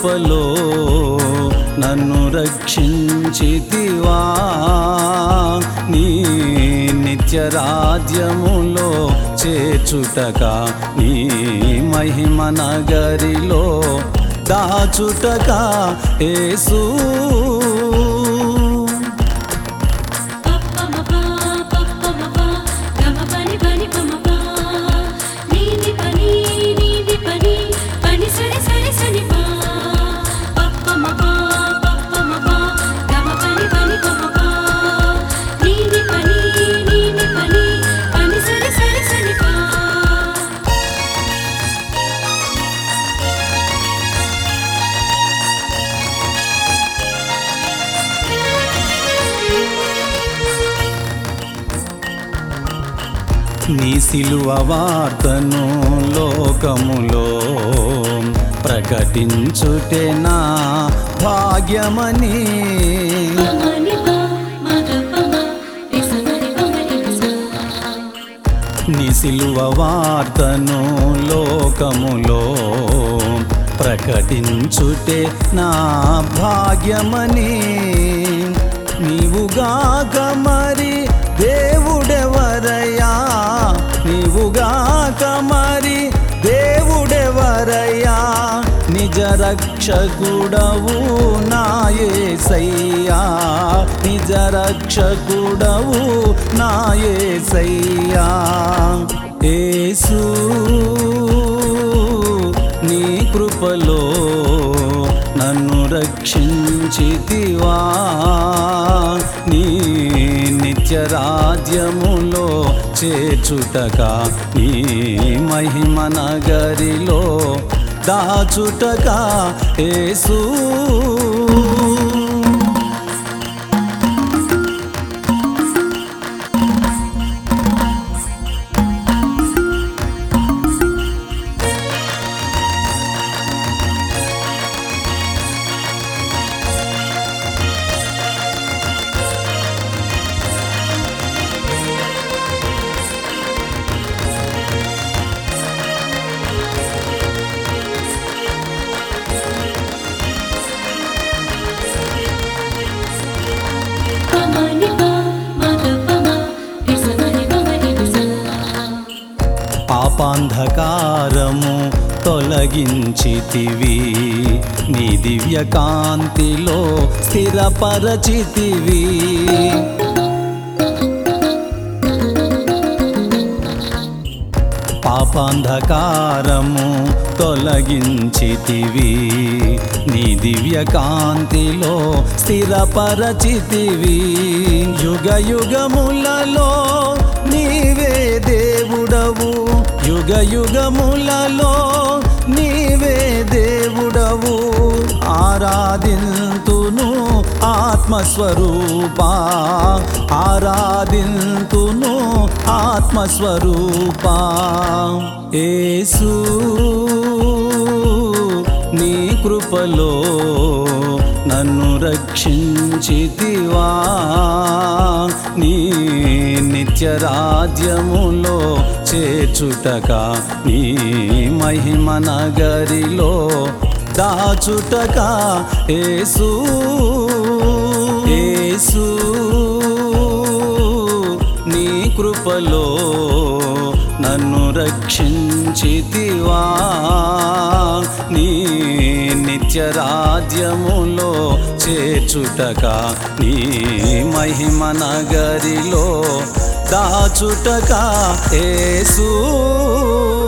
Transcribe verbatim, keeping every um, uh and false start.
కృపలో నన్ను రక్షించితివా, నీ నిత్య రాజ్యములో చేర్చుటకా, నీ మహిమ నగరిలో దాచుటకా యేసు. నీ సిలువ వార్తను లోకములో ప్రకటించుటే నా భాగ్యమని, నీ సిలువ వార్తను లోకములో ప్రకటించుటే నా భాగ్యమని, నీవుగాక మరి దేవుడెవరయ్యా, నీవుగాక మరి దేవుడెవరయ్యా, నిజ రక్షకుడవు నా యేసయ్యా, నిజ రక్షకుడవు నా యేసయ్యా. యేసు నీ కృపలో నన్ను రక్షించితివా, నీ నిత్య రాజ్యములో చేర్చుటకా, నీ మహిమ నగరిలో దాచుటకా యేసు. పాపాంధకారము తొలగించితివి, నీ దివ్య కాంతిలో స్థిరపరచితివి, పాపాంధకారము తొలగించితివి, నీ దివ్య కాంతిలో స్థిరపరచితివి, యుగ యుగములలో నీవే దేవుడవు, యుగ యుగములలో నీవే దేవుడవు, ఆరాధింతును ఆత్మస్వరూపా, ఆరాధింతును ఆత్మస్వరూపా. యేసు నీ కృపలో నన్ను రక్షించితివా, నీ నిత్య రాజ్యములో చేర్చుటకా, నీ మహిమ నగరిలో దాచుటకా యేసు. యేసు నీ కృపలో నన్ను రక్షించితివా, నీ నిత్య రాజ్యములో చేర్చుటకా, నీ మహిమ నగరిలో దాచుటకా యేసు.